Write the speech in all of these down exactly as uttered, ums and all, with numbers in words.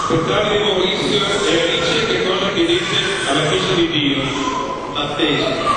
Per Davide Maurizio e Alice, che cosa chiedete alla Chiesa di Dio? Battesimo.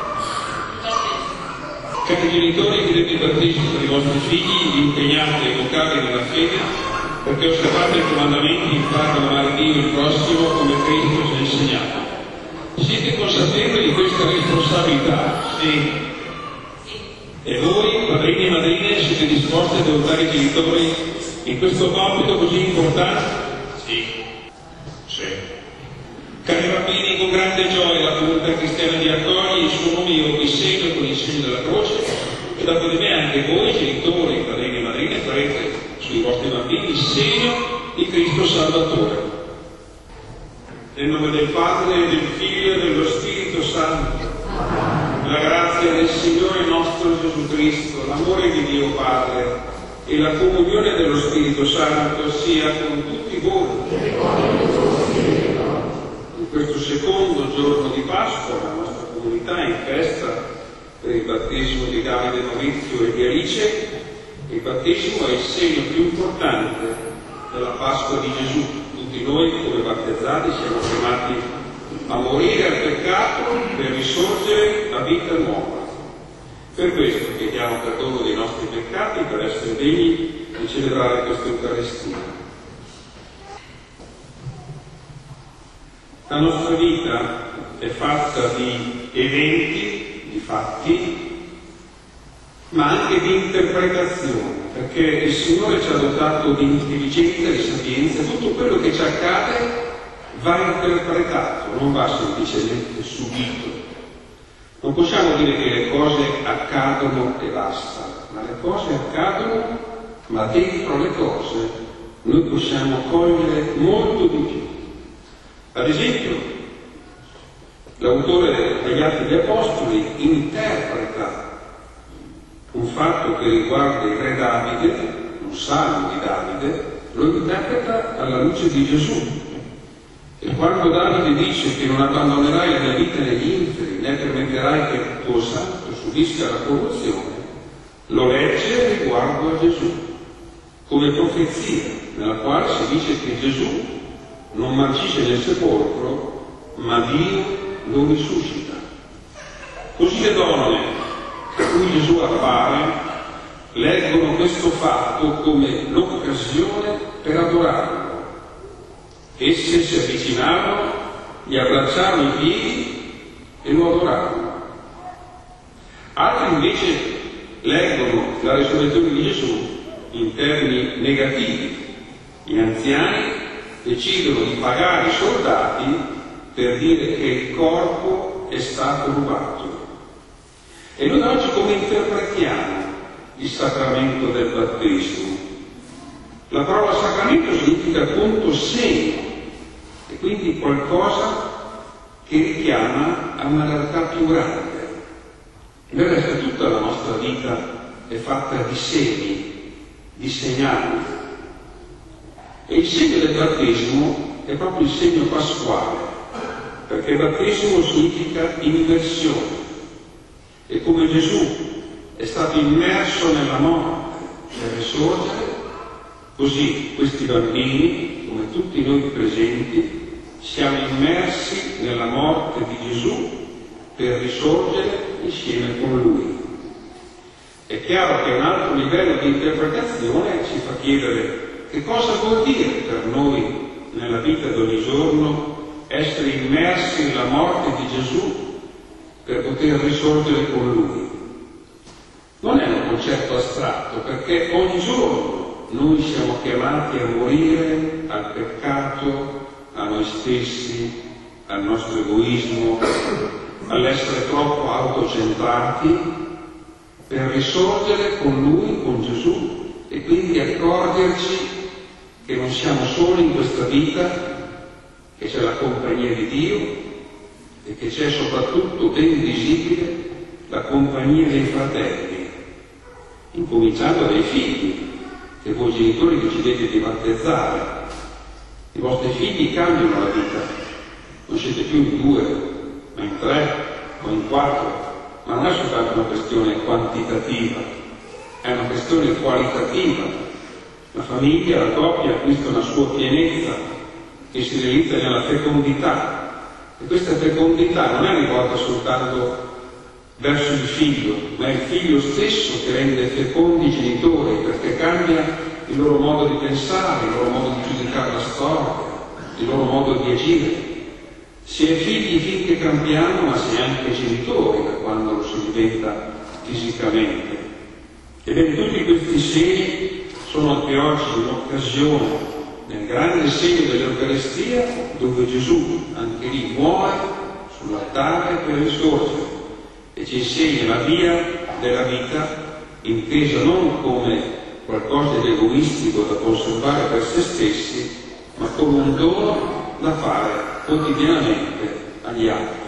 Cari genitori, chiedete il battesimo per i vostri figli, impegnate e educati nella fede, perché osservate i comandamenti, imparano a amare Dio e il prossimo come Cristo ci ha insegnato. Siete consapevoli di questa responsabilità? Sì. E voi, padrini e madrine, siete disposti ad aiutare i genitori in questo compito così importante? Sì. Sì. Cari bambini, con grande gioia la comunità cristiana vi accoglie, il suo nome io vi segno con il segno della croce, e dopo di me anche voi, genitori, padrini e madrine, farete sui vostri bambini il segno di Cristo Salvatore. Nel nome del Padre, del Figlio e dello Spirito Santo, la grazia del Signore nostro Gesù Cristo, l'amore di Dio Padre e la comunione dello Spirito Santo sia con tutti voi. In questo secondo giorno di Pasqua la nostra comunità è in festa per il battesimo di Davide Maurizio e di Alice. Il battesimo è il segno più importante della Pasqua di Gesù. Tutti noi come battezzati siamo chiamati a morire al peccato per risorgere a vita nuova. Per questo chiediamo perdono dei nostri peccati per essere degni di celebrare questa Eucaristia. La nostra vita è fatta di eventi, di fatti, ma anche di interpretazioni, perché il Signore ci ha dotato di intelligenza, di sapienza. Tutto quello che ci accade va interpretato, non va semplicemente subito. Non possiamo dire che le cose accadono e basta, ma le cose accadono, ma dentro le cose noi possiamo cogliere molto di più. Ad esempio, l'autore degli Atti degli Apostoli interpreta un fatto che riguarda il re Davide, un salmo di Davide, lo interpreta alla luce di Gesù. E quando Davide dice che non abbandonerai la mia vita negli inferi, né permetterai che il tuo santo subisca la corruzione, lo legge riguardo a Gesù, come profezia, nella quale si dice che Gesù non marcisce nel sepolcro, ma Dio lo risuscita. Così le donne a cui Gesù appare leggono questo fatto come l'occasione per adorarlo. Esse si avvicinarono, gli abbracciarono i piedi e lo adorarono. Altri invece leggono la risurrezione di Gesù in termini negativi. Gli anziani decidono di pagare i soldati per dire che il corpo è stato rubato. E noi oggi come interpretiamo il sacramento del battesimo? La parola sacramento significa appunto segno, e quindi qualcosa che richiama a una realtà più grande. Del resto tutta la nostra vita è fatta di segni, di segnali. E il segno del battesimo è proprio il segno pasquale, perché il battesimo significa immersione. E come Gesù è stato immerso nella morte per risorgere, così questi bambini, come tutti noi presenti, siamo immersi nella morte di Gesù per risorgere insieme con Lui. È chiaro che un altro livello di interpretazione ci fa chiedere che cosa vuol dire per noi nella vita di ogni giorno essere immersi nella morte di Gesù per poter risorgere con Lui. Non è un concetto astratto, perché ogni giorno noi siamo chiamati a morire al peccato, a noi stessi, al nostro egoismo, all'essere troppo autocentrati, per risorgere con Lui, con Gesù, e quindi accorgerci che non siamo soli in questa vita, che c'è la compagnia di Dio e che c'è soprattutto ben visibile la compagnia dei fratelli, incominciando dai figli, che voi genitori decidete di battezzare. I vostri figli cambiano la vita, non siete più in due, ma in tre o in quattro, ma non è soltanto una questione quantitativa, è una questione qualitativa. La famiglia, la coppia acquista una sua pienezza che si realizza nella fecondità, e questa fecondità non è rivolta soltanto verso il figlio, ma è il figlio stesso che rende fecondi i genitori, perché cambia il loro modo di pensare, il loro modo di giudicare la storia, il loro modo di agire. Si è figli finché cambiamo, ma si è anche genitori da quando lo si diventa fisicamente. Ebbene, tutti questi segni sono anche oggi un'occasione, nel grande segno dell'Eucaristia, dove Gesù anche lì muore sull'altare per risorgere e ci insegna la via della vita, intesa non come qualcosa di egoistico da conservare per se stessi, ma come un dono da fare quotidianamente agli altri.